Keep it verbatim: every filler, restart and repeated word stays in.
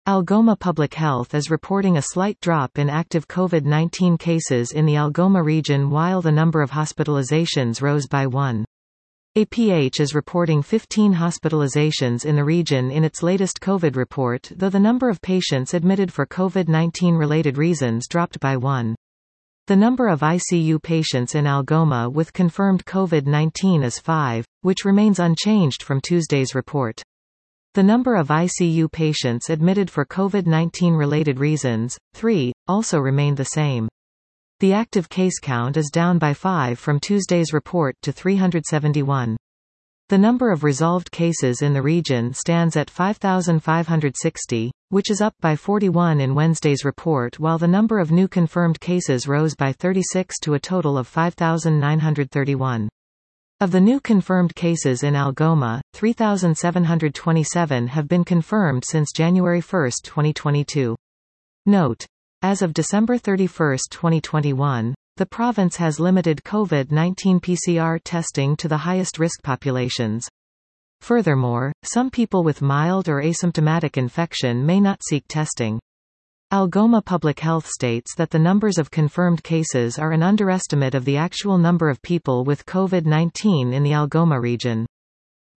Algoma Public Health is reporting a slight drop in active COVID nineteen cases in the Algoma region while the number of hospitalizations rose by one. A P H is reporting fifteen hospitalizations in the region in its latest COVID report, though the number of patients admitted for COVID nineteen related reasons dropped by one. The number of I C U patients in Algoma with confirmed COVID nineteen is five, which remains unchanged from Tuesday's report. The number of I C U patients admitted for COVID nineteen related reasons, three, also remained the same. The active case count is down by five from Tuesday's report to three hundred seventy-one. The number of resolved cases in the region stands at five thousand five hundred sixty, which is up by forty-one in Wednesday's report, while the number of new confirmed cases rose by thirty-six to a total of five thousand nine hundred thirty-one. Of the new confirmed cases in Algoma, three thousand seven hundred twenty-seven have been confirmed since January first, twenty twenty-two. Note: as of December thirty-first, twenty twenty-one, the province has limited COVID nineteen P C R testing to the highest risk populations. Furthermore, some people with mild or asymptomatic infection may not seek testing. Algoma Public Health states that the numbers of confirmed cases are an underestimate of the actual number of people with COVID nineteen in the Algoma region.